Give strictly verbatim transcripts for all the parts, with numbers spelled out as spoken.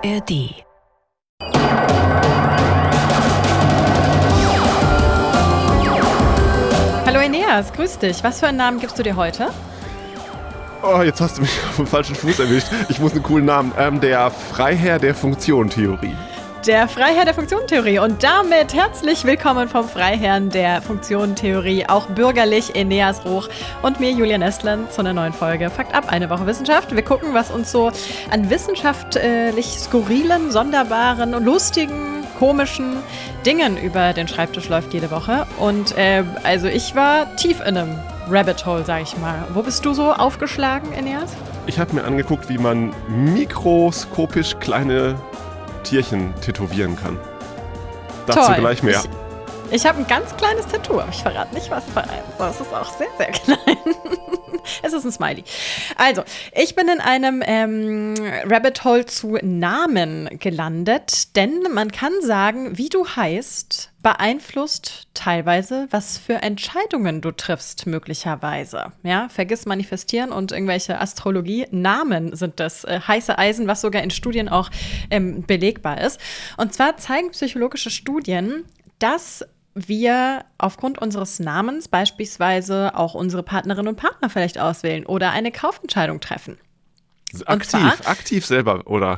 R D. Hallo Eneas, grüß dich. Was für einen Namen gibst du dir heute? Oh, jetzt hast du mich auf dem falschen Fuß erwischt. Ich muss einen coolen Namen. Ähm, der Freiherr der Funktionentheorie. Der Freiherr der Funktionentheorie. Und damit herzlich willkommen vom Freiherrn der Funktionentheorie, auch bürgerlich Eneas Roch und mir, Julia Nestlen, zu einer neuen Folge Fakt ab, eine Woche Wissenschaft. Wir gucken, was uns so an wissenschaftlich skurrilen, sonderbaren, lustigen, komischen Dingen über den Schreibtisch läuft jede Woche. Und äh, also ich war tief in einem Rabbit Hole, sag ich mal. Wo bist du so aufgeschlagen, Eneas? Ich habe mir angeguckt, wie man mikroskopisch kleine Tierchen tätowieren kann. Dazu Toll. gleich mehr. Ich, ich habe ein ganz kleines Tattoo, aber ich verrate nicht, was für eins. Das ist auch sehr, sehr klein. Es ist ein Smiley. Also, ich bin in einem ähm, Rabbit Hole zu Namen gelandet, denn man kann sagen, wie du heißt, beeinflusst teilweise, was für Entscheidungen du triffst, möglicherweise. Ja, vergiss manifestieren und irgendwelche Astrologie. Namen sind das äh, heiße Eisen, was sogar in Studien auch ähm, belegbar ist. Und zwar zeigen psychologische Studien, dass wir aufgrund unseres Namens beispielsweise auch unsere Partnerinnen und Partner vielleicht auswählen oder eine Kaufentscheidung treffen. Aktiv, zwar, aktiv selber, oder?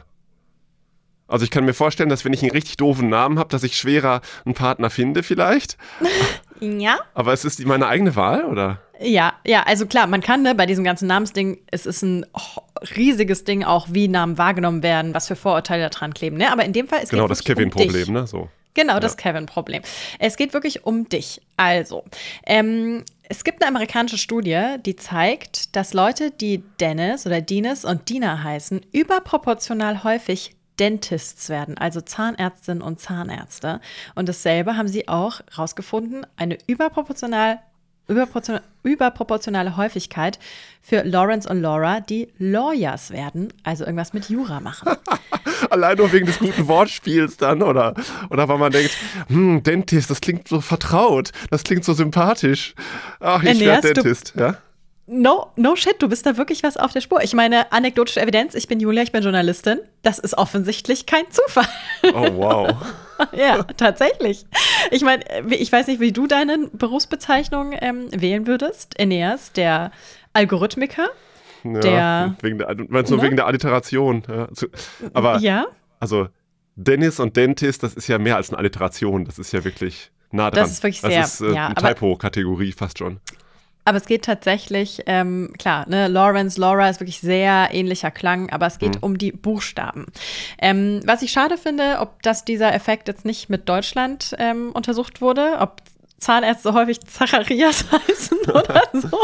Also ich kann mir vorstellen, dass wenn ich einen richtig doofen Namen habe, dass ich schwerer einen Partner finde vielleicht. Ja. Aber es ist meine eigene Wahl, oder? Ja, ja, also klar, man kann ne, bei diesem ganzen Namensding, es ist ein oh, riesiges Ding auch, wie Namen wahrgenommen werden, was für Vorurteile da dran kleben. Ne? Aber in dem Fall, es genau, geht das wirklich um Kevin-Problem, dich. ne? So. Genau, Ja. das Kevin-Problem. Es geht wirklich um dich. Also, ähm, es gibt eine amerikanische Studie, die zeigt, dass Leute, die Dennis oder Dennis und Dina heißen, überproportional häufig Dentists werden, also Zahnärztinnen und Zahnärzte. Und dasselbe haben sie auch rausgefunden, eine überproportional, überproportional, überproportionale Häufigkeit für Lawrence und Laura, die Lawyers werden, also irgendwas mit Jura machen. Allein nur wegen des guten Wortspiels dann, oder? Oder weil man denkt, hm, Dentist, das klingt so vertraut, das klingt so sympathisch. Ach, ich Eneas, werde Dentist, ja? No, no shit, du bist da wirklich was auf der Spur. Ich meine, anekdotische Evidenz, ich bin Julia, ich bin Journalistin. Das ist offensichtlich kein Zufall. Oh, wow. Ja, tatsächlich. Ich meine, ich weiß nicht, wie du deine Berufsbezeichnung ähm, wählen würdest. Eneas, der Algorithmiker. Ja, Der- wegen der, meinst du Ne? wegen der Alliteration? Ja, zu- aber, Ja, also, Dennis und Dentist, das ist ja mehr als eine Alliteration. Das ist ja wirklich nah dran. Das ist wirklich sehr- Das ist äh, ja, eine aber- Typo-Kategorie fast schon. aber es geht tatsächlich, ähm, klar, ne, Lawrence, Laura ist wirklich sehr ähnlicher Klang, aber es geht Mhm. um die Buchstaben. Ähm, was ich schade finde, ob dass dieser Effekt jetzt nicht mit Deutschland ähm, untersucht wurde, ob Zahnärzte häufig Zacharias heißen oder so.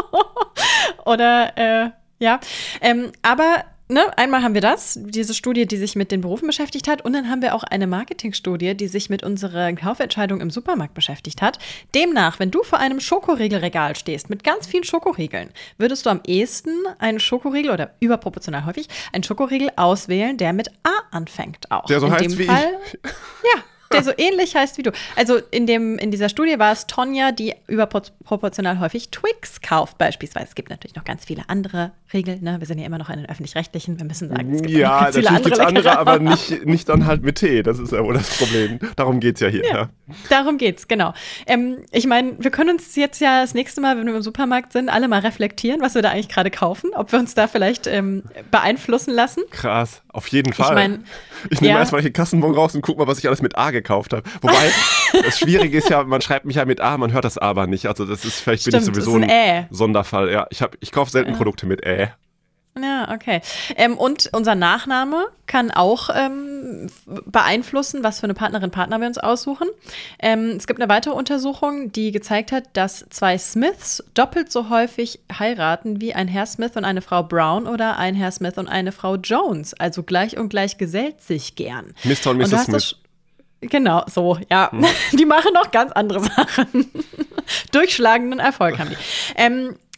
Oder, äh, ja. Ähm, aber Ne, einmal haben wir das, diese Studie, die sich mit den Berufen beschäftigt hat. Und dann haben wir auch eine Marketingstudie, die sich mit unserer Kaufentscheidung im Supermarkt beschäftigt hat. Demnach, wenn du vor einem Schokoriegelregal stehst mit ganz vielen Schokoriegeln, würdest du am ehesten einen Schokoriegel oder überproportional häufig einen Schokoriegel auswählen, der mit A anfängt auch. Der so in heißt dem wie Fall, ich. Ja, der so ähnlich heißt wie du. Also in, dem, in dieser Studie war es Tonja, die überproportional häufig Twix kauft beispielsweise. Es gibt natürlich noch ganz viele andere Regeln. Ne? Wir sind ja immer noch in den Öffentlich-Rechtlichen. Wir müssen sagen, es gibt Ja, noch ganz viele natürlich gibt es andere andere, Leckereien. aber nicht, nicht dann halt mit Tee. Das ist ja wohl das Problem. Darum geht es ja hier. Ja. Ja. Darum geht's, genau. Ähm, ich meine, wir können uns jetzt ja das nächste Mal, wenn wir im Supermarkt sind, alle mal reflektieren, was wir da eigentlich gerade kaufen, ob wir uns da vielleicht ähm, beeinflussen lassen. Krass, auf jeden Fall. Ich meine, Ich nehme ja. erstmal hier Kassenbon raus und guck mal, was ich alles mit A gekauft habe. Wobei, das Schwierige ist ja, man schreibt mich ja mit A, man hört das aber nicht. Also das ist, vielleicht bin ich Stimmt, sowieso ist ein Ä. Sonderfall. Ja, ich, hab, ich kaufe selten Ja. Produkte mit Ä. Ja, okay. Ähm, und unser Nachname kann auch ähm, beeinflussen, was für eine Partnerin, Partner wir uns aussuchen. Ähm, es gibt eine weitere Untersuchung, die gezeigt hat, dass zwei Smiths doppelt so häufig heiraten wie ein Herr Smith und eine Frau Brown oder ein Herr Smith und eine Frau Jones. Also gleich und gleich gesellt sich gern. Mister und Und du Misses hast das Smith. Genau, so, ja. Hm. Die machen noch ganz andere Sachen. Durchschlagenden Erfolg haben die. Ähm,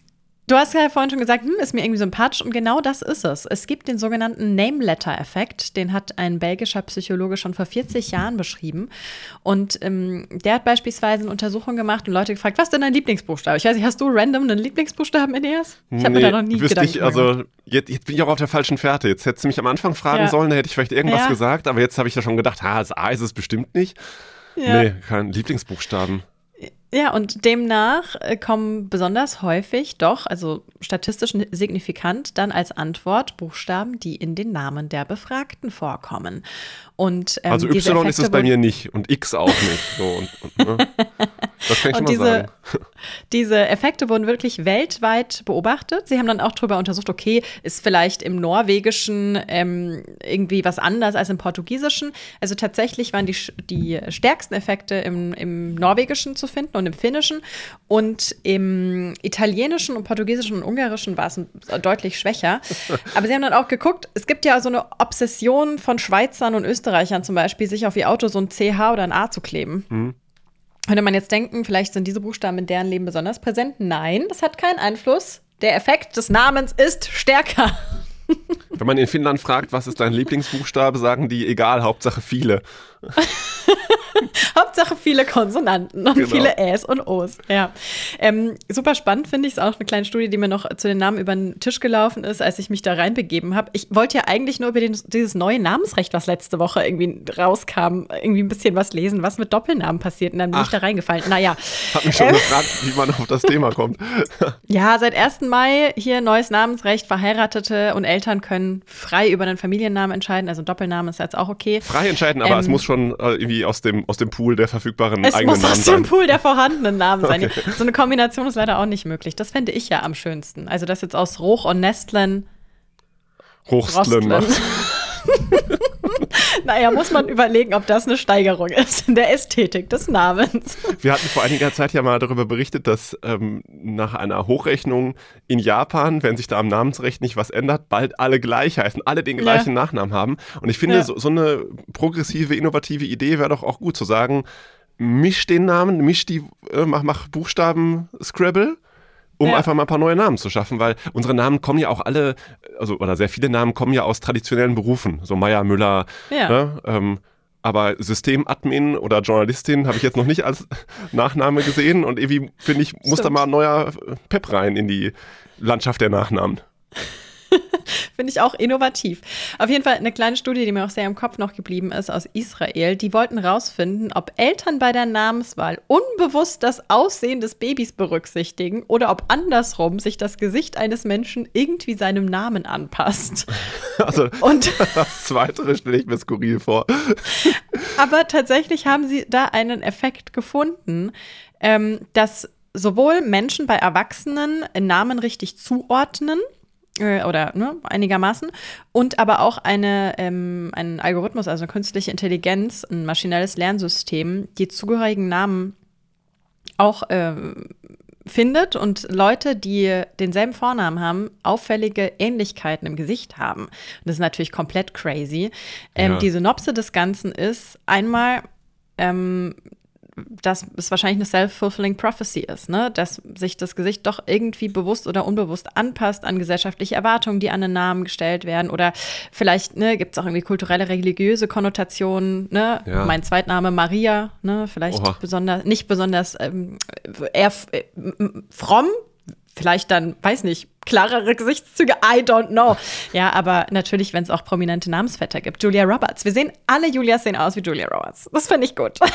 Du hast ja vorhin schon gesagt, hm, ist mir irgendwie sympathisch und genau das ist es. Es gibt den sogenannten Name-Letter-Effekt, den hat ein belgischer Psychologe schon vor vierzig Jahren beschrieben und ähm, der hat beispielsweise eine Untersuchung gemacht und Leute gefragt, was ist denn dein Lieblingsbuchstabe? Ich weiß nicht, hast du random einen Lieblingsbuchstaben, Eneas? Ich habe nee, mir da noch nie Gedanken ich, also jetzt, jetzt bin ich auch auf der falschen Fährte. Jetzt hättest du mich am Anfang fragen ja. sollen, da hätte ich vielleicht irgendwas ja. gesagt, aber jetzt habe ich ja schon gedacht, ha, das A ist es bestimmt nicht. Ja. Nee, kein Lieblingsbuchstaben. Ja, und demnach kommen besonders häufig doch, also statistisch signifikant, dann als Antwort Buchstaben, die in den Namen der Befragten vorkommen. Und, ähm, also Y ist es bei mir nicht und X auch nicht. So, und, und, ne? Das kann ich schon mal diese, sagen. Diese Effekte wurden wirklich weltweit beobachtet. Sie haben dann auch darüber untersucht, okay, ist vielleicht im Norwegischen ähm, irgendwie was anders als im Portugiesischen. Also tatsächlich waren die, die stärksten Effekte im, im Norwegischen zu finden und im Finnischen. Und im Italienischen und Portugiesischen und Ungarischen war es deutlich schwächer. Aber sie haben dann auch geguckt, es gibt ja so eine Obsession von Schweizern und Österreichern zum Beispiel, sich auf ihr Auto so ein C H oder ein A zu kleben. Mhm. Könnte man jetzt denken, vielleicht sind diese Buchstaben in deren Leben besonders präsent? Nein, das hat keinen Einfluss. Der Effekt des Namens ist stärker. Wenn man in Finnland fragt, was ist dein Lieblingsbuchstabe, sagen die, egal, Hauptsache viele. Hauptsache viele Konsonanten und genau. viele Äs und Os. Ja. Ähm, super spannend finde ich es auch eine kleine Studie, die mir noch zu den Namen über den Tisch gelaufen ist, als ich mich da reinbegeben habe. Ich wollte ja eigentlich nur über den, dieses neue Namensrecht, was letzte Woche irgendwie rauskam, irgendwie ein bisschen was lesen, was mit Doppelnamen passiert. Und dann bin Ach. ich da reingefallen. Naja. Hat mich schon ähm, gefragt, wie man auf das Thema kommt. Ja, seit ersten Mai hier neues Namensrecht. Verheiratete und Eltern können frei über einen Familiennamen entscheiden. Also Doppelname ist jetzt auch okay. Frei entscheiden, aber ähm, es muss schon äh, irgendwie aus dem, aus dem Pool der verfügbaren eigenen Namen sein. Es muss aus dem Pool der vorhandenen Namen sein. Okay. So eine Kombination ist leider auch nicht möglich. Das fände ich ja am schönsten. Also das jetzt aus Roch und Nestlen Rochstlen macht. Naja, muss man überlegen, ob das eine Steigerung ist in der Ästhetik des Namens. Wir hatten vor einiger Zeit ja mal darüber berichtet, dass ähm, nach einer Hochrechnung in Japan, wenn sich da am Namensrecht nicht was ändert, bald alle gleich heißen, alle den gleichen ja. Nachnamen haben. Und ich finde, ja. so, so eine progressive, innovative Idee wäre doch auch gut zu sagen, misch den Namen, misch die, äh, mach, mach Buchstaben Scrabble. Um ja. einfach mal ein paar neue Namen zu schaffen, weil unsere Namen kommen ja auch alle, also oder sehr viele Namen kommen ja aus traditionellen Berufen, so Meier, Müller, ja. ne? ähm, aber Systemadmin oder Journalistin habe ich jetzt noch nicht als Nachname gesehen und irgendwie, finde ich, muss Stimmt. da mal ein neuer Pep rein in die Landschaft der Nachnamen. Finde ich auch innovativ. Auf jeden Fall eine kleine Studie, die mir auch sehr im Kopf noch geblieben ist, aus Israel. Die wollten rausfinden, ob Eltern bei der Namenswahl unbewusst das Aussehen des Babys berücksichtigen oder ob andersrum sich das Gesicht eines Menschen irgendwie seinem Namen anpasst. Also Und das Zweite stelle ich mir skurril vor. Aber tatsächlich haben sie da einen Effekt gefunden, ähm, dass sowohl Menschen bei Erwachsenen Namen richtig zuordnen, oder ne, einigermaßen, und aber auch eine, ähm, ein Algorithmus, also eine künstliche Intelligenz, ein maschinelles Lernsystem, die zugehörigen Namen auch äh, findet und Leute, die denselben Vornamen haben, auffällige Ähnlichkeiten im Gesicht haben. Und das ist natürlich komplett crazy. Ähm, ja. Die Synopse des Ganzen ist einmal, ähm, dass es wahrscheinlich eine self-fulfilling prophecy ist, ne? Dass sich das Gesicht doch irgendwie bewusst oder unbewusst anpasst an gesellschaftliche Erwartungen, die an den Namen gestellt werden. Oder vielleicht ne, gibt es auch irgendwie kulturelle, religiöse Konnotationen. Ne? Ja. Mein Zweitname Maria, ne? Vielleicht Oha. besonders, nicht besonders ähm, eher äh, fromm. Vielleicht dann, weiß nicht, klarere Gesichtszüge, I don't know. Ja, aber natürlich, wenn es auch prominente Namensvetter gibt. Julia Roberts. Wir sehen, alle Julias sehen aus wie Julia Roberts. Das finde ich gut.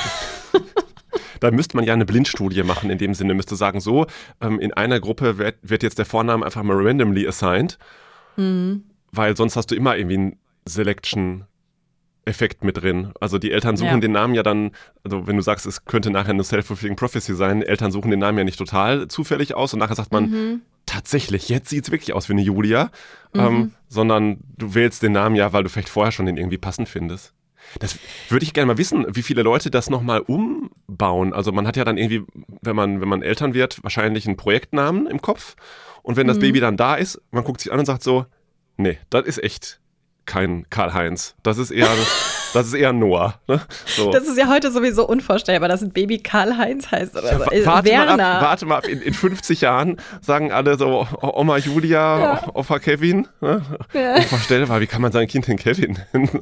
Da müsste man ja eine Blindstudie machen, in dem Sinne, müsste sagen, so, ähm, in einer Gruppe wird, wird jetzt der Vorname einfach mal randomly assigned, mhm. weil sonst hast du immer irgendwie einen Selection-Effekt mit drin. Also die Eltern suchen ja. den Namen ja dann, also wenn du sagst, es könnte nachher eine self-fulfilling prophecy sein, Eltern suchen den Namen ja nicht total zufällig aus und nachher sagt man, mhm. tatsächlich, jetzt sieht es wirklich aus wie eine Julia, mhm. ähm, sondern du wählst den Namen ja, weil du vielleicht vorher schon den irgendwie passend findest. Das würde ich gerne mal wissen, wie viele Leute das nochmal umbauen. Also man hat ja dann irgendwie, wenn man, wenn man Eltern wird, wahrscheinlich einen Projektnamen im Kopf. Und wenn das mhm. Baby dann da ist, man guckt sich an und sagt so, nee, das ist echt kein Karl-Heinz. Das ist eher, das ist eher Noah. Ne? So. Das ist ja heute sowieso unvorstellbar, dass ein Baby Karl-Heinz heißt oder so. Ja, warte Werner. mal ab, warte mal ab. In, in fünfzig Jahren sagen alle so, Oma Julia, ja. Opa Kevin. Ne? Ja. Unvorstellbar, wie kann man sein Kind denn Kevin nennen?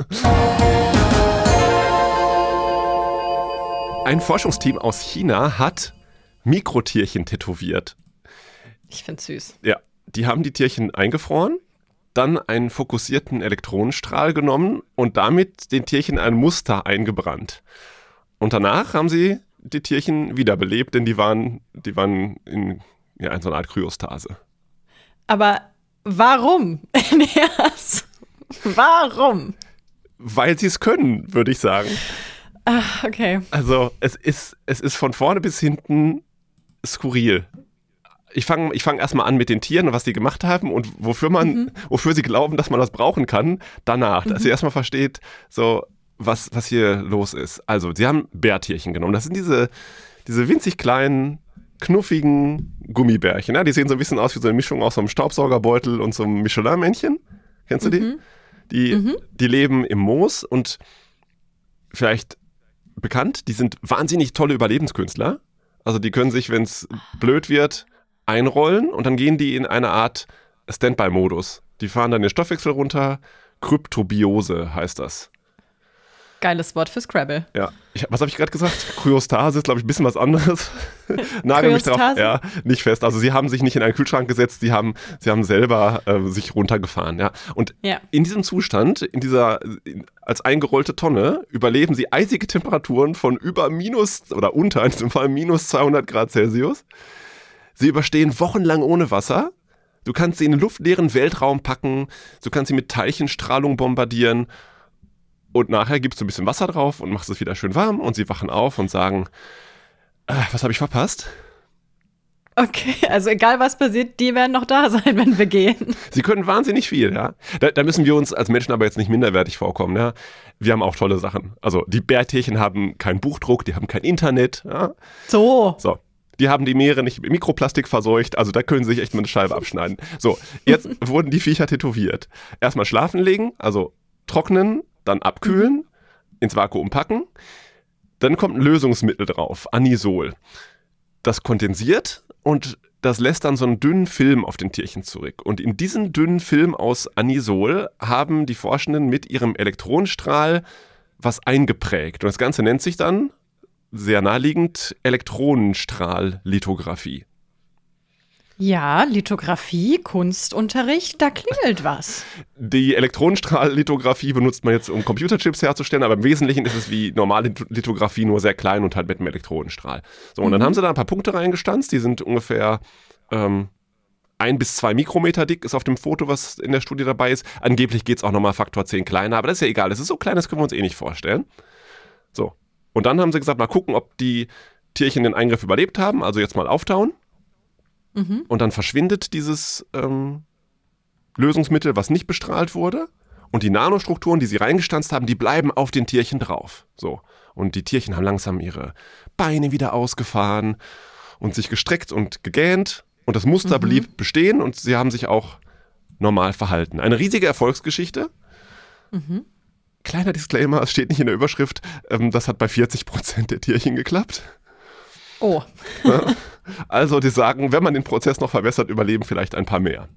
Ein Forschungsteam aus China hat Mikrotierchen tätowiert. Ich find's süß. Ja, die haben die Tierchen eingefroren, dann einen fokussierten Elektronenstrahl genommen und damit den Tierchen ein Muster eingebrannt. Und danach haben sie die Tierchen wiederbelebt, denn die waren, die waren in ja, in so einer Art Kryostase. Aber warum? Warum? Weil sie es können, würde ich sagen. Ach, okay. Also es ist, es ist von vorne bis hinten skurril. Ich fange ich fang erstmal an mit den Tieren und was die gemacht haben und wofür man, mhm. wofür sie glauben, dass man das brauchen kann, danach. Mhm. Dass ihr erstmal versteht, so, was, was hier los ist. Also, sie haben Bärtierchen genommen. Das sind diese, diese winzig kleinen, knuffigen Gummibärchen. Ja? Die sehen so ein bisschen aus wie so eine Mischung aus so einem Staubsaugerbeutel und so einem Michelin-Männchen. Kennst du die? Mhm. Die, mhm. die leben im Moos und vielleicht bekannt, die sind wahnsinnig tolle Überlebenskünstler. Also die können sich, wenn es blöd wird, einrollen und dann gehen die in eine Art Standby-Modus. Die fahren dann den Stoffwechsel runter. Kryptobiose heißt das. Geiles Wort für Scrabble. Ja. Ich, was habe ich gerade gesagt? Kryostase ist, glaube ich, ein bisschen was anderes. Nagel mich drauf. Ja, nicht fest. Also sie haben sich nicht in einen Kühlschrank gesetzt, sie haben, sie haben selber äh, sich runtergefahren. Ja. Und ja. in diesem Zustand, in dieser in, als eingerollte Tonne, überleben sie eisige Temperaturen von über minus, oder unter, in diesem Fall minus zweihundert Grad Celsius. Sie überstehen wochenlang ohne Wasser. Du kannst sie in den luftleeren Weltraum packen, du kannst sie mit Teilchenstrahlung bombardieren. Und nachher gibst du ein bisschen Wasser drauf und machst es wieder schön warm und sie wachen auf und sagen, äh, was habe ich verpasst? Okay, also egal was passiert, die werden noch da sein, wenn wir gehen. Sie können wahnsinnig viel, ja. Da, da müssen wir uns als Menschen aber jetzt nicht minderwertig vorkommen, ja. Wir haben auch tolle Sachen. Also die Bärtierchen haben keinen Buchdruck, die haben kein Internet, ja. So. So. Die haben die Meere nicht mit Mikroplastik verseucht, also da können sie sich echt mal eine Scheibe abschneiden. So, jetzt wurden die Viecher tätowiert. Erstmal schlafen legen, also trocknen, dann abkühlen, mhm. ins Vakuum packen. Dann kommt ein Lösungsmittel drauf, Anisol. Das kondensiert und das lässt dann so einen dünnen Film auf den Tierchen zurück. Und in diesen dünnen Film aus Anisol haben die Forschenden mit ihrem Elektronenstrahl was eingeprägt. Und das Ganze nennt sich dann, sehr naheliegend, Elektronenstrahllithografie. Ja, Lithografie, Kunstunterricht, da klingelt was. Die Elektronenstrahllithografie benutzt man jetzt, um Computerchips herzustellen, aber im Wesentlichen ist es wie normale Lithografie, nur sehr klein und halt mit einem Elektronenstrahl. So, und mhm. dann haben sie da ein paar Punkte reingestanzt, die sind ungefähr ähm, ein bis zwei Mikrometer dick, ist auf dem Foto, was in der Studie dabei ist. Angeblich geht es auch nochmal Faktor zehn kleiner, aber das ist ja egal, das ist so klein, das können wir uns eh nicht vorstellen. So, und dann haben sie gesagt, mal gucken, ob die Tierchen den Eingriff überlebt haben, also jetzt mal auftauen. Mhm. Und dann verschwindet dieses ähm, Lösungsmittel, was nicht bestrahlt wurde. Und die Nanostrukturen, die sie reingestanzt haben, die bleiben auf den Tierchen drauf. So. Und die Tierchen haben langsam ihre Beine wieder ausgefahren und sich gestreckt und gegähnt. Und das Muster mhm. blieb bestehen und sie haben sich auch normal verhalten. Eine riesige Erfolgsgeschichte. Mhm. Kleiner Disclaimer, es steht nicht in der Überschrift, ähm, das hat bei vierzig Prozent der Tierchen geklappt. Oh. Also die sagen, wenn man den Prozess noch verbessert, überleben vielleicht ein paar mehr.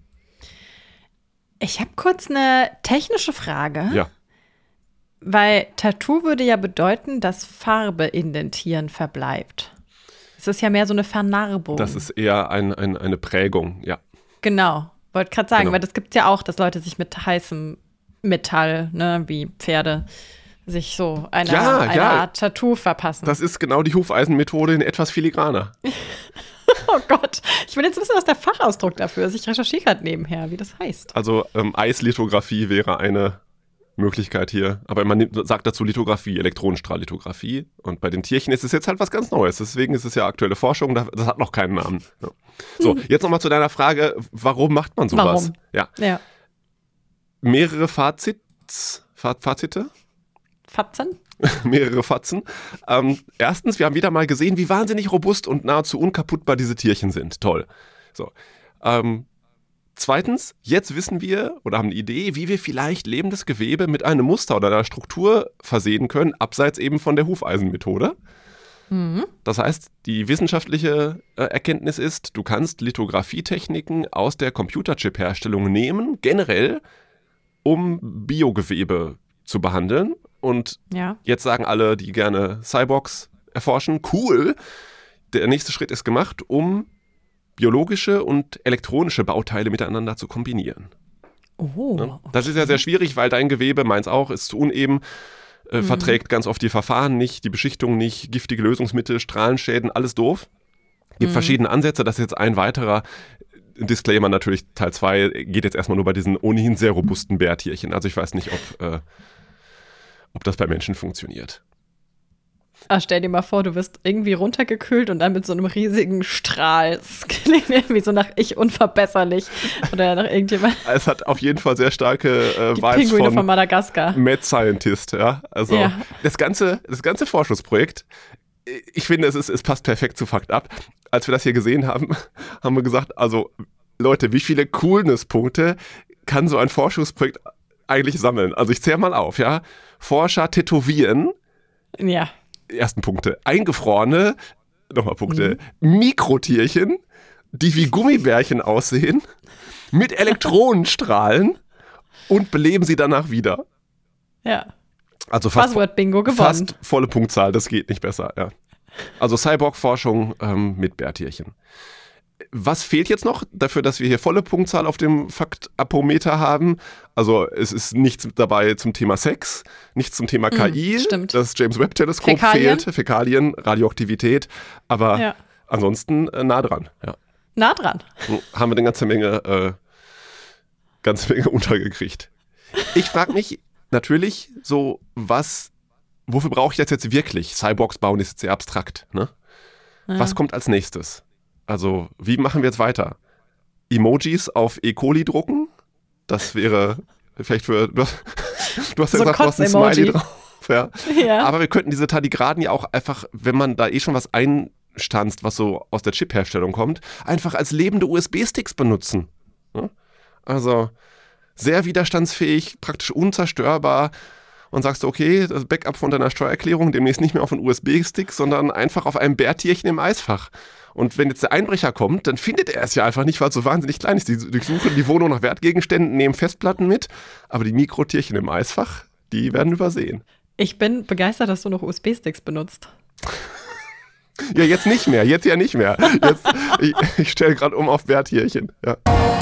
Ich habe kurz eine technische Frage. Ja. Weil Tattoo würde ja bedeuten, dass Farbe in den Tieren verbleibt. Es ist ja mehr so eine Vernarbung. Das ist eher ein, ein, eine Prägung, ja. Genau, wollte gerade sagen, genau. weil das gibt es ja auch, dass Leute sich mit heißem Metall, ne, wie Pferde, sich so eine, ja, eine ja. Art Tattoo verpassen. Das ist genau die Hufeisenmethode in etwas filigraner. Oh Gott, ich will jetzt wissen, was der Fachausdruck dafür ist. Ich recherchiere gerade nebenher, wie das heißt. Also ähm, Eislithografie wäre eine Möglichkeit hier. Aber man nimmt, sagt dazu Lithografie, Elektronenstrahllithografie. Und bei den Tierchen ist es jetzt halt was ganz Neues. Deswegen ist es ja aktuelle Forschung, das hat noch keinen Namen. Ja. So, jetzt nochmal zu deiner Frage, warum macht man sowas? Warum? Ja. ja. Mehrere Fazits, Fazite? Fatzen? Mehrere Fatzen. Ähm, erstens, wir haben wieder mal gesehen, wie wahnsinnig robust und nahezu unkaputtbar diese Tierchen sind. Toll. So. Ähm, Zweitens, jetzt wissen wir oder haben eine Idee, wie wir vielleicht lebendes Gewebe mit einem Muster oder einer Struktur versehen können, abseits eben von der Hufeisenmethode. Mhm. Das heißt, die wissenschaftliche äh, Erkenntnis ist, du kannst Lithografietechniken aus der Computerchip-Herstellung nehmen, generell, um Biogewebe zu behandeln. Und ja. jetzt sagen alle, die gerne Cyborgs erforschen, cool, der nächste Schritt ist gemacht, um biologische und elektronische Bauteile miteinander zu kombinieren. Oh, okay. Das ist ja sehr schwierig, weil dein Gewebe, meins auch, ist zu uneben, äh, mhm. verträgt ganz oft die Verfahren nicht, die Beschichtung nicht, giftige Lösungsmittel, Strahlenschäden, alles doof. Gibt mhm. verschiedene Ansätze, das ist jetzt ein weiterer Disclaimer natürlich, Teil zwei geht jetzt erstmal nur bei diesen ohnehin sehr robusten Bärtierchen. Also ich weiß nicht, ob, äh, ob das bei Menschen funktioniert. Ach, stell dir mal vor, du wirst irgendwie runtergekühlt und dann mit so einem riesigen Strahl. Das klingt irgendwie so nach ich unverbesserlich oder nach irgendjemand. Es hat auf jeden Fall sehr starke äh, Die Vibes Pinguine von, von Madagaskar. Mad Scientist, ja. Also ja. Das, ganze, das ganze Forschungsprojekt, ich finde, es, ist, es passt perfekt zu Fakt ab. Als wir das hier gesehen haben, haben wir gesagt, also Leute, wie viele Coolness-Punkte kann so ein Forschungsprojekt eigentlich sammeln? Also ich zähle mal auf, ja. Forscher tätowieren. Ja. Ersten Punkte. Eingefrorene, nochmal Punkte, mhm. Mikrotierchen, die wie Gummibärchen aussehen, mit Elektronenstrahlen und beleben sie danach wieder. Ja. Also fast, Buzzword-Bingo gewonnen. Fast volle Punktzahl, das geht nicht besser, ja. Also Cyborg-Forschung ähm, mit Bärtierchen. Was fehlt jetzt noch dafür, dass wir hier volle Punktzahl auf dem Faktapometer haben? Also es ist nichts dabei zum Thema Sex, nichts zum Thema K I. Mm, stimmt. Das James-Webb-Teleskop Fäkalien. fehlt, Fäkalien, Radioaktivität, aber ja. ansonsten äh, nah dran. Ja. Nah dran. Haben wir eine ganze Menge, äh, ganze Menge untergekriegt. Ich frage mich natürlich so, was, wofür brauche ich das jetzt wirklich? Cyborgs bauen ist jetzt sehr abstrakt, ne? Ja. Was kommt als nächstes? Also, wie machen wir jetzt weiter? Emojis auf E. coli drucken? Das wäre vielleicht für. Du hast, du hast ja so gesagt, du hast ein Smiley drauf. Ja. Ja. Aber wir könnten diese Tardigraden ja auch einfach, wenn man da eh schon was einstanzt, was so aus der Chip-Herstellung kommt, einfach als lebende U S B-Sticks benutzen. Ja? Also, sehr widerstandsfähig, praktisch unzerstörbar. Und sagst du, okay, das Backup von deiner Steuererklärung demnächst nicht mehr auf einen U S B-Stick, sondern einfach auf einem Bärtierchen im Eisfach. Und wenn jetzt der Einbrecher kommt, dann findet er es ja einfach nicht, weil es so wahnsinnig klein ist. Die durchsuchen die Wohnung nach Wertgegenständen, nehmen Festplatten mit, aber die Mikrotierchen im Eisfach, die werden übersehen. Ich bin begeistert, dass du noch U S B-Sticks benutzt. Ja, jetzt nicht mehr, jetzt ja nicht mehr. Jetzt, ich ich stelle gerade um auf Bärtierchen. Ja.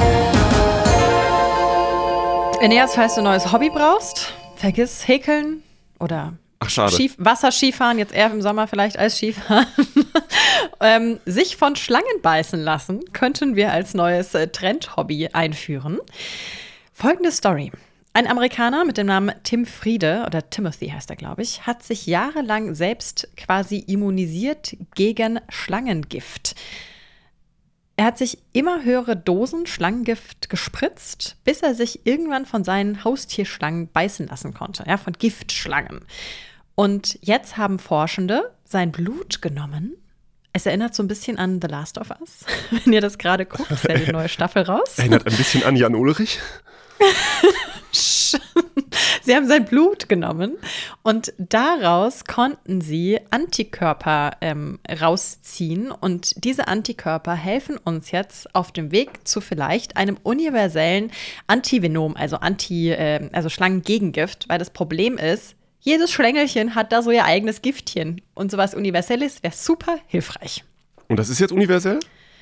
Eneas, falls du ein neues Hobby brauchst, vergiss Häkeln oder Ach, schade. Skif- Wasserskifahren, jetzt eher im Sommer vielleicht als Skifahren. ähm, sich von Schlangen beißen lassen, könnten wir als neues äh, Trendhobby einführen. Folgende Story. Ein Amerikaner mit dem Namen Tim Friede, oder Timothy heißt er, glaube ich, hat sich jahrelang selbst quasi immunisiert gegen Schlangengift. Er hat sich immer höhere Dosen Schlangengift gespritzt, bis er sich irgendwann von seinen Haustierschlangen beißen lassen konnte, ja, von Giftschlangen. Und jetzt haben Forschende sein Blut genommen. Es erinnert so ein bisschen an The Last of Us, wenn ihr das gerade guckt, ist ja die neue Staffel raus. Erinnert ein bisschen an Jan Ulrich. Sie haben sein Blut genommen und daraus konnten sie Antikörper ähm, rausziehen. Und diese Antikörper helfen uns jetzt auf dem Weg zu vielleicht einem universellen Antivenom, also Anti, äh, also Schlangengegengift. Weil das Problem ist, jedes Schlängelchen hat da so ihr eigenes Giftchen. Und sowas Universelles wäre super hilfreich. Und das ist jetzt universell?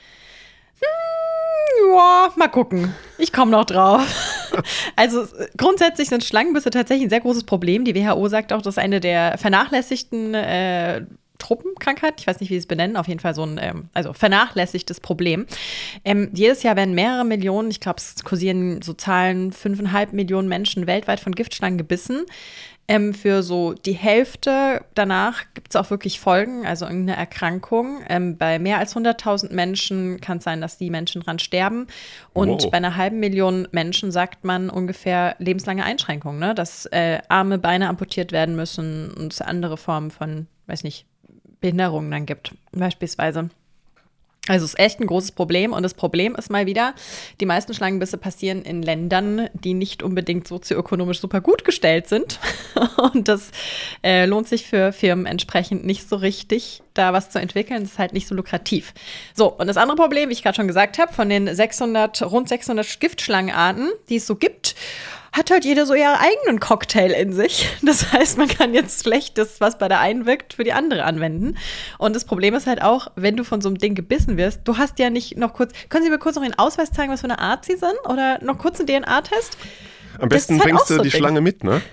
Ja, mal gucken. Ich komme noch drauf. Also grundsätzlich sind Schlangenbisse tatsächlich ein sehr großes Problem. Die W H O sagt auch, das ist eine der vernachlässigten äh, Truppenkrankheiten. Ich weiß nicht, wie sie es benennen. Auf jeden Fall so ein ähm, also vernachlässigtes Problem. Ähm, jedes Jahr werden mehrere Millionen, ich glaube, es kursieren so Zahlen, fünfeinhalb Millionen Menschen weltweit von Giftschlangen gebissen. Ähm, für so die Hälfte danach gibt es auch wirklich Folgen, also irgendeine Erkrankung. Ähm, bei mehr als hunderttausend Menschen kann es sein, dass die Menschen dran sterben. Und wow. bei einer halben Million Menschen sagt man ungefähr lebenslange Einschränkungen, ne? Dass äh, Arme, Beine amputiert werden müssen und es andere Formen von, weiß nicht, Behinderungen dann gibt, beispielsweise. Also es ist echt ein großes Problem und das Problem ist mal wieder, die meisten Schlangenbisse passieren in Ländern, die nicht unbedingt sozioökonomisch super gut gestellt sind und das äh, lohnt sich für Firmen entsprechend nicht so richtig, da was zu entwickeln. Das ist halt nicht so lukrativ. So, und das andere Problem, wie ich gerade schon gesagt habe, von den sechshundert, rund sechshundert Giftschlangenarten, die es so gibt, hat halt jeder so ihren eigenen Cocktail in sich. Das heißt, man kann jetzt schlecht das, was bei der einen wirkt, für die andere anwenden. Und das Problem ist halt auch, wenn du von so einem Ding gebissen wirst, du hast ja nicht noch kurz, können Sie mir kurz noch den Ausweis zeigen, was für eine Art Sie sind? Oder noch kurz einen D N A-Test? Am besten halt bringst du so die Ding. Schlange mit, ne?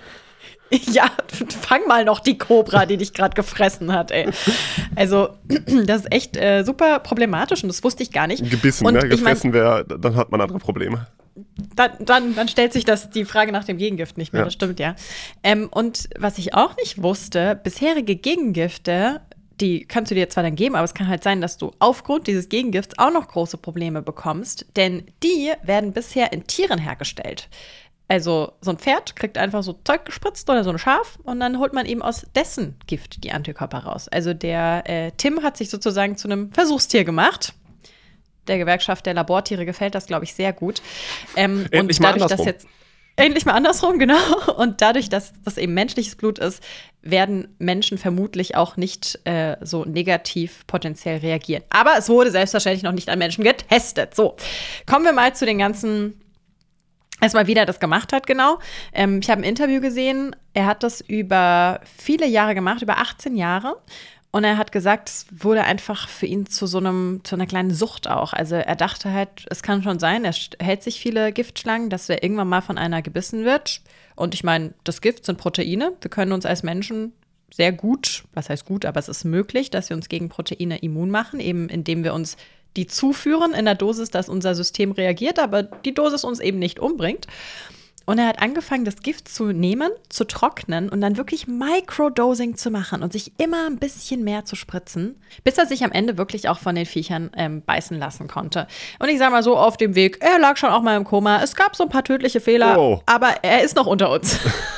Ja, fang mal noch die Kobra, die dich gerade gefressen hat, ey. Also, das ist echt äh, super problematisch und das wusste ich gar nicht. Gebissen, und ne? Gefressen wäre, dann hat man andere Probleme. Dann, dann, dann stellt sich das die Frage nach dem Gegengift nicht mehr, Ja. Das stimmt, ja. Ähm, und was ich auch nicht wusste, bisherige Gegengifte, die kannst du dir zwar dann geben, aber es kann halt sein, dass du aufgrund dieses Gegengifts auch noch große Probleme bekommst, denn die werden bisher in Tieren hergestellt. Also so ein Pferd kriegt einfach so Zeug gespritzt oder so ein Schaf und dann holt man eben aus dessen Gift die Antikörper raus. Also der äh, Tim hat sich sozusagen zu einem Versuchstier gemacht. Der Gewerkschaft der Labortiere gefällt das, glaube ich, sehr gut. Ähm, Endlich und mal dadurch, dass andersrum. jetzt endlich mal andersrum, genau. Und dadurch, dass das eben menschliches Blut ist, werden Menschen vermutlich auch nicht äh, so negativ potenziell reagieren. Aber es wurde selbstverständlich noch nicht an Menschen getestet. So, kommen wir mal zu den ganzen Erstmal, wie er das gemacht hat, genau. Ähm, ich habe ein Interview gesehen. Er hat das über viele Jahre gemacht, über achtzehn Jahre. Und er hat gesagt, es wurde einfach für ihn zu so einem, zu einer kleinen Sucht auch. Also er dachte halt, es kann schon sein, er hält sich viele Giftschlangen, dass er irgendwann mal von einer gebissen wird. Und ich meine, das Gift sind Proteine. Wir können uns als Menschen sehr gut, was heißt gut, aber es ist möglich, dass wir uns gegen Proteine immun machen, eben indem wir uns die zuführen in der Dosis, dass unser System reagiert, aber die Dosis uns eben nicht umbringt. Und er hat angefangen, das Gift zu nehmen, zu trocknen und dann wirklich Microdosing zu machen und sich immer ein bisschen mehr zu spritzen, bis er sich am Ende wirklich auch von den Viechern ähm, beißen lassen konnte. Und ich sage mal so, auf dem Weg, er lag schon auch mal im Koma. Es gab so ein paar tödliche Fehler, Oh. aber er ist noch unter uns.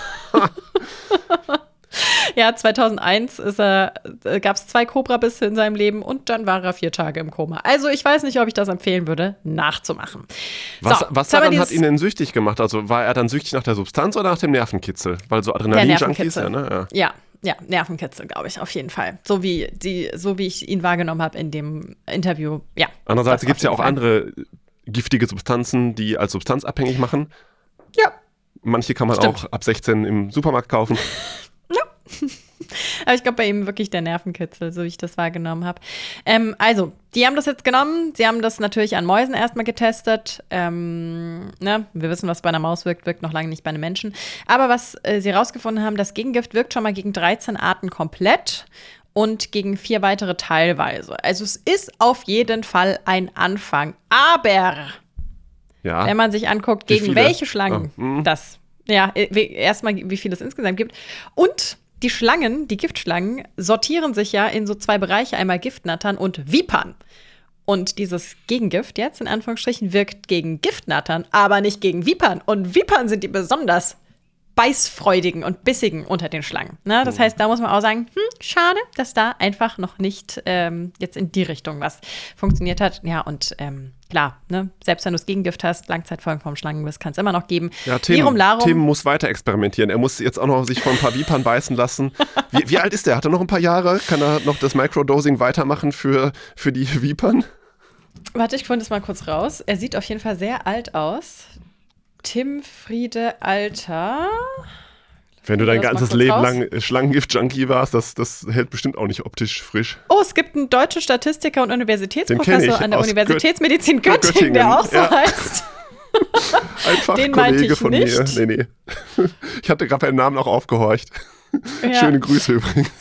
Ja, zweitausendeins ist er, äh, gab es zwei Cobra-Bisse in seinem Leben und dann war er vier Tage im Koma. Also ich weiß nicht, ob ich das empfehlen würde, nachzumachen. Was, So, was jetzt haben wir daran hat dieses- ihn denn süchtig gemacht? Also war er dann süchtig nach der Substanz oder nach dem Nervenkitzel? Weil so Adrenalin-Junkies, ja, ne? Ja. Ja, ja, Nervenkitzel, glaube ich, auf jeden Fall. So wie, die, so wie ich ihn wahrgenommen habe in dem Interview, ja. Andererseits das gibt es ja auf auch jeden Fall. andere giftige Substanzen, die als Substanz abhängig machen. Ja, Manche kann man Stimmt. auch ab sechzehn im Supermarkt kaufen. aber ich glaube bei ihm wirklich der Nervenkitzel, so wie ich das wahrgenommen habe. Ähm, also, die haben das jetzt genommen. Sie haben das natürlich an Mäusen erstmal getestet. Ähm, ne? Wir wissen, was bei einer Maus wirkt, wirkt noch lange nicht bei einem Menschen. Aber was äh, sie herausgefunden haben, das Gegengift wirkt schon mal gegen dreizehn Arten komplett und gegen vier weitere teilweise. Also es ist auf jeden Fall ein Anfang. Aber Ja. wenn man sich anguckt, Wie gegen viele? welche Schlangen Ah, mhm. das, ja, äh, erstmal, wie viel es insgesamt gibt. Und die Schlangen, die Giftschlangen, sortieren sich ja in so zwei Bereiche, einmal Giftnattern und Vipern. Und dieses Gegengift jetzt, in Anführungsstrichen, wirkt gegen Giftnattern, aber nicht gegen Vipern. Und Vipern sind die besonders beißfreudigen und bissigen unter den Schlangen. Ne? Das heißt, da muss man auch sagen, hm, schade, dass da einfach noch nicht ähm, jetzt in die Richtung was funktioniert hat. Ja, und ähm, klar, ne? Selbst wenn du das Gegengift hast, Langzeitfolgen vom Schlangenbiss kann es immer noch geben. Ja, Tim, Lirum Larum. Tim muss weiter experimentieren. Er muss jetzt auch noch sich von ein paar Vipern beißen lassen. Wie, wie alt ist der? Hat er noch ein paar Jahre? Kann er noch das Microdosing weitermachen für, für die Vipern? Warte, ich finde das mal kurz raus. Er sieht auf jeden Fall sehr alt aus. Tim Friede Alter. Wenn du dein Das mal ganzes kurz Leben raus. lang Schlangengift-Junkie warst, das, das hält bestimmt auch nicht optisch frisch. Oh, es gibt einen deutschen Statistiker und Den kenn Universitätsprofessor ich an der aus Universitätsmedizin Gött- Göttingen, der Göttingen, auch so ja. heißt. Ein Den meinte Fachkollege ich von nicht. mir. Nee, nee. Ich hatte gerade beim Namen auch aufgehorcht. Ja. Schöne Grüße übrigens.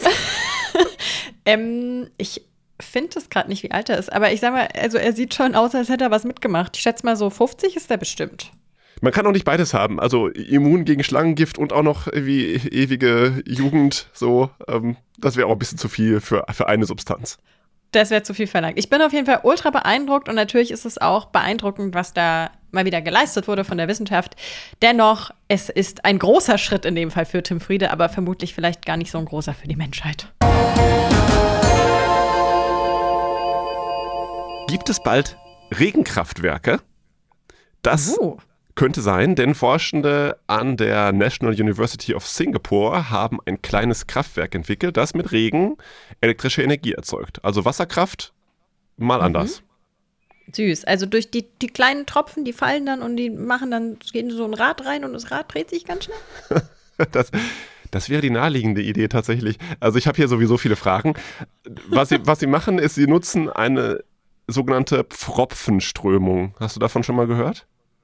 Ähm, ich finde es gerade nicht, wie alt er ist, aber ich sag mal, also er sieht schon aus, als hätte er was mitgemacht. Ich schätze mal so fünfzig ist er bestimmt. Man kann auch nicht beides haben. Also immun gegen Schlangengift und auch noch wie ewige Jugend. So, ähm, das wäre auch ein bisschen zu viel für, für eine Substanz. Das wäre zu viel verlangt. Ich bin auf jeden Fall ultra beeindruckt und natürlich ist es auch beeindruckend, was da mal wieder geleistet wurde von der Wissenschaft. Dennoch, es ist ein großer Schritt in dem Fall für Tim Friede, aber vermutlich vielleicht gar nicht so ein großer für die Menschheit. gibt es bald Regenkraftwerke. Das Oh. könnte sein, denn Forschende an der National University of Singapore haben ein kleines Kraftwerk entwickelt, das mit Regen elektrische Energie erzeugt. Also Wasserkraft mal anders. Süß. Also durch die, die kleinen Tropfen, die fallen dann und die machen dann, gehen so ein Rad rein und das Rad dreht sich ganz schnell. Das, das wäre die naheliegende Idee tatsächlich. Also ich habe hier sowieso viele Fragen. Was sie, was sie machen, ist, sie nutzen eine sogenannte Pfropfenströmung. Hast du davon schon mal gehört?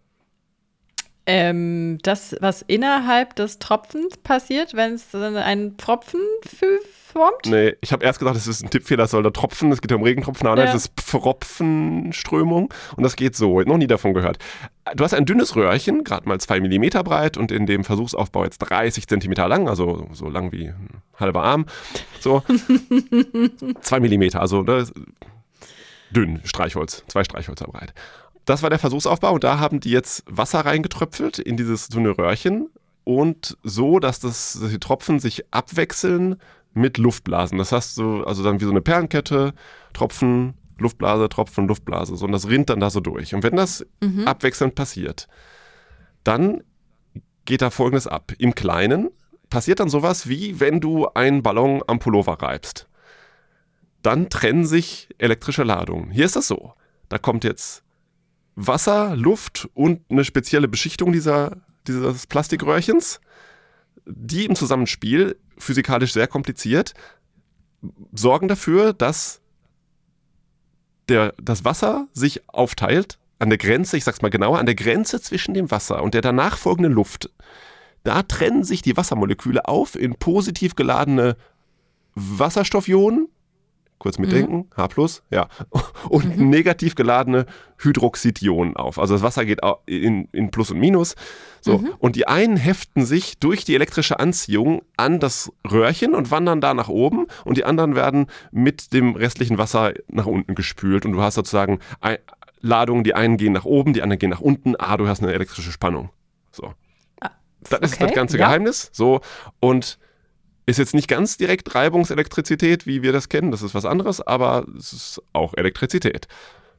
Ähm, das, was innerhalb des Tropfens passiert, wenn es einen Pfropfen fü- formt? Nee, ich habe erst gedacht, das ist ein Tippfehler, das soll da Tropfen, es geht ja um Regentropfen, aber Ja. das ist Pfropfenströmung und das geht so, noch nie davon gehört. Du hast ein dünnes Röhrchen, gerade mal zwei Millimeter breit und in dem Versuchsaufbau jetzt dreißig Zentimeter lang, also so lang wie ein halber Arm, so zwei Millimeter, also ne, dünn, Streichholz, zwei Streichhölzer breit. Das war der Versuchsaufbau und da haben die jetzt Wasser reingetröpfelt in dieses dünne Röhrchen und so, dass, das, dass die Tropfen sich abwechseln mit Luftblasen. Das heißt so, also dann wie so eine Perlenkette, Tropfen, Luftblase, Tropfen, Luftblase. So, und das rinnt dann da so durch. Und wenn das Mhm. abwechselnd passiert, dann geht da Folgendes ab. Im Kleinen passiert dann sowas wie, wenn du einen Ballon am Pullover reibst. Dann trennen sich elektrische Ladungen. Hier ist das so. Da kommt jetzt Wasser, Luft und eine spezielle Beschichtung dieser, dieses Plastikröhrchens, die im Zusammenspiel, physikalisch sehr kompliziert, sorgen dafür, dass der, das Wasser sich aufteilt an der Grenze, ich sag's mal genauer, an der Grenze zwischen dem Wasser und der danach folgenden Luft. Da trennen sich die Wassermoleküle auf in positiv geladene Wasserstoffionen, kurz mitdenken, H plus, ja, und Mhm. negativ geladene Hydroxidionen auf. Also das Wasser geht au- in, in Plus und Minus. So. Mhm. Und die einen heften sich durch die elektrische Anziehung an das Röhrchen und wandern da nach oben und die anderen werden mit dem restlichen Wasser nach unten gespült und du hast sozusagen ein, Ladungen, die einen gehen nach oben, die anderen gehen nach unten. Ah, du hast eine elektrische Spannung. So. Ah, Das ist okay, das ganze ja. Geheimnis. So. Und ist jetzt nicht ganz direkt Reibungselektrizität, wie wir das kennen, das ist was anderes, aber es ist auch Elektrizität.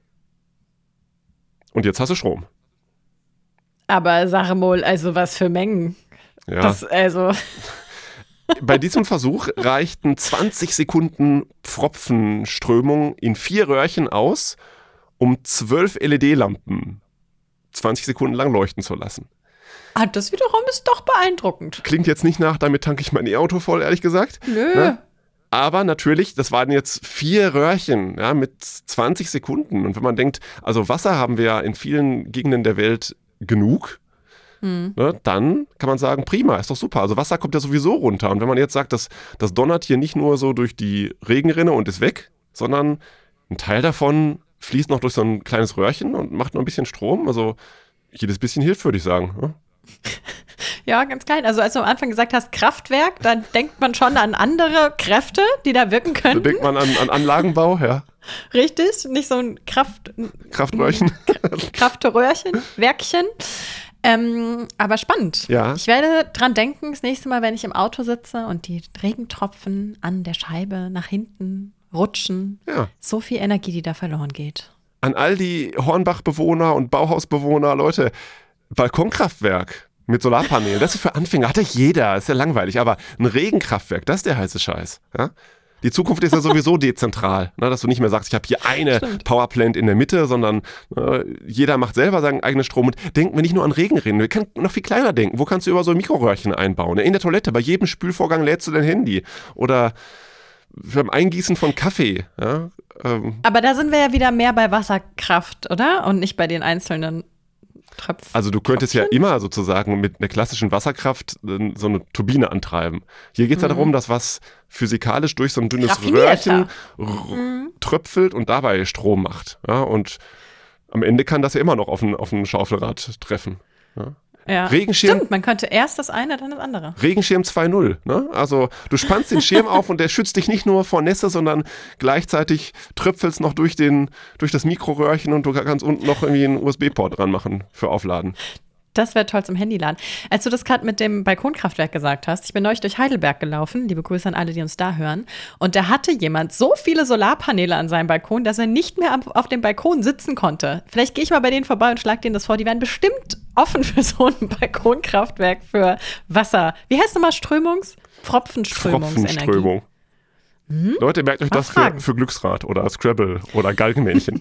Und jetzt hast du Strom. Aber sag mal, also was für Mengen. Ja. Das, also, Bei diesem Versuch reichten zwanzig Sekunden Pfropfenströmung in vier Röhrchen aus, um zwölf L E D-Lampen zwanzig Sekunden lang leuchten zu lassen. ah, das wiederum ist doch beeindruckend. Klingt jetzt nicht nach, damit tanke ich mein E-Auto voll, ehrlich gesagt. Nö. Ne? Aber natürlich, das waren jetzt vier Röhrchen, ja, mit zwanzig Sekunden. Und wenn man denkt, also Wasser haben wir ja in vielen Gegenden der Welt genug, Hm. ne, dann kann man sagen, prima, ist doch super. Also Wasser kommt ja sowieso runter. Und wenn man jetzt sagt, das, das donnert hier nicht nur so durch die Regenrinne und ist weg, sondern ein Teil davon fließt noch durch so ein kleines Röhrchen und macht noch ein bisschen Strom. Also jedes bisschen hilft, würde ich sagen. Ne? Ja, ganz klein. Also als du am Anfang gesagt hast, Kraftwerk, dann denkt man schon an andere Kräfte, die da wirken Da können. denkt man an, an Anlagenbau, ja. Richtig? Nicht so ein Kraft, Kraftröhrchen. Kraftröhrchen, Werkchen. Ähm, aber spannend. Ja. Ich werde dran denken, das nächste Mal, wenn ich im Auto sitze und die Regentropfen an der Scheibe nach hinten rutschen. Ja. So viel Energie, die da verloren geht. An all die Hornbach-Bewohner und Bauhausbewohner, Leute, Balkonkraftwerk mit Solarpanelen, das ist für Anfänger, hat ja jeder, ist ja langweilig, aber ein Regenkraftwerk, das ist der heiße Scheiß. Ja? Die Zukunft ist ja sowieso dezentral, ne, dass du nicht mehr sagst, ich habe hier eine Stimmt. Powerplant in der Mitte, sondern äh, jeder macht selber seinen eigenen Strom. Und denken wir nicht nur an Regenrinnen, wir können noch viel kleiner denken. Wo kannst du über so Mikroröhrchen einbauen? In der Toilette, bei jedem Spülvorgang lädst du dein Handy. Oder beim Eingießen von Kaffee. Ja? Ähm, Aber da sind wir ja wieder mehr bei Wasserkraft, oder? Und nicht bei den einzelnen Tröpfen. Also du könntest ja Tröpfchen? immer sozusagen mit einer klassischen Wasserkraft äh, so eine Turbine antreiben. Hier geht es ja Mhm. darum, dass was physikalisch durch so ein dünnes Raffinierter. Röhrchen r- Mhm. tröpfelt und dabei Strom macht. Ja, und am Ende kann das ja immer noch auf ein, auf ein Schaufelrad treffen. Ja. Ja. Regenschirm, Stimmt, man könnte erst das eine, dann das andere. Regenschirm zwei Punkt null. Ne? Also du spannst den Schirm auf und der schützt dich nicht nur vor Nässe, sondern gleichzeitig tröpfelst noch durch, den, durch das Mikroröhrchen und du kannst unten noch irgendwie einen U S B-Port dran machen für Aufladen. Das wäre toll zum Handyladen. Als du das gerade mit dem Balkonkraftwerk gesagt hast, ich bin neulich durch Heidelberg gelaufen, liebe Grüße an alle, die uns da hören, und da hatte jemand so viele Solarpaneele an seinem Balkon, dass er nicht mehr auf dem Balkon sitzen konnte. Vielleicht gehe ich mal bei denen vorbei und schlage denen das vor. Die wären bestimmt offen für so ein Balkonkraftwerk für Wasser. Wie heißt nochmal Strömungs? Pfropfenströmungsenergie. Pfropfenströmung. Hm? Leute, merkt euch das für, für Glücksrad oder Scrabble oder Galgenmännchen.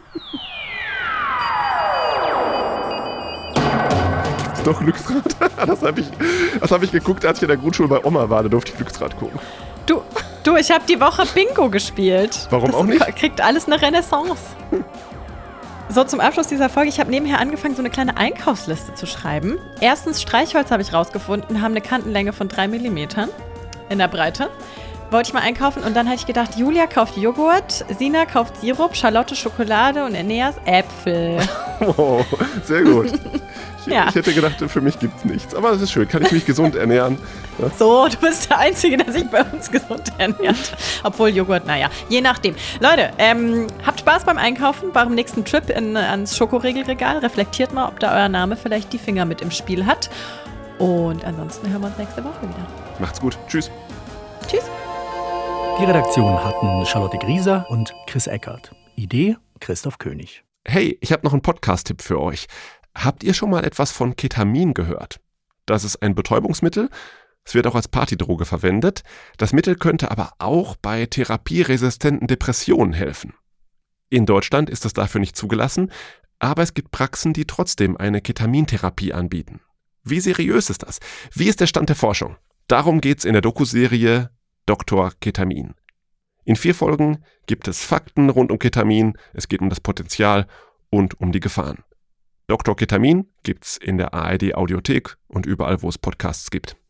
Doch, Glücksrad. Das habe ich, das hab ich geguckt, als ich in der Grundschule bei Oma war. Da durfte ich Glücksrad gucken. Du, du ich habe die Woche Bingo gespielt. Warum das auch nicht? Kriegt alles eine Renaissance. So, zum Abschluss dieser Folge, ich habe nebenher angefangen, so eine kleine Einkaufsliste zu schreiben. Erstens, Streichholz habe ich rausgefunden, haben eine Kantenlänge von drei Millimetern in der Breite. Wollte ich mal einkaufen und dann habe ich gedacht, Julia kauft Joghurt, Sina kauft Sirup, Charlotte Schokolade und Eneas Äpfel. Oh, sehr gut. Ich, ja. ich hätte gedacht, für mich gibt es nichts. Aber es ist schön, kann ich mich gesund ernähren. Ja? So, du bist der Einzige, der sich bei uns gesund ernährt. Obwohl Joghurt, naja, je nachdem. Leute, ähm, habt Spaß beim Einkaufen, beim nächsten Trip in, ans Schokoregelregal. Reflektiert mal, ob da euer Name vielleicht die Finger mit im Spiel hat. Und ansonsten hören wir uns nächste Woche wieder. Macht's gut. Tschüss. Tschüss. Die Redaktion hatten Charlotte Grieser und Chris Eckert. Idee Christoph König. Hey, ich habe noch einen Podcast-Tipp für euch. Habt ihr schon mal etwas von Ketamin gehört? Das ist ein Betäubungsmittel. Es wird auch als Partydroge verwendet. Das Mittel könnte aber auch bei therapieresistenten Depressionen helfen. In Deutschland ist es dafür nicht zugelassen, aber es gibt Praxen, die trotzdem eine Ketamintherapie anbieten. Wie seriös ist das? Wie ist der Stand der Forschung? Darum geht's in der Dokuserie Doktor Ketamin. In vier Folgen gibt es Fakten rund um Ketamin, es geht um das Potenzial und um die Gefahren. Doktor Ketamin gibt's in der A R D Audiothek und überall, wo es Podcasts gibt.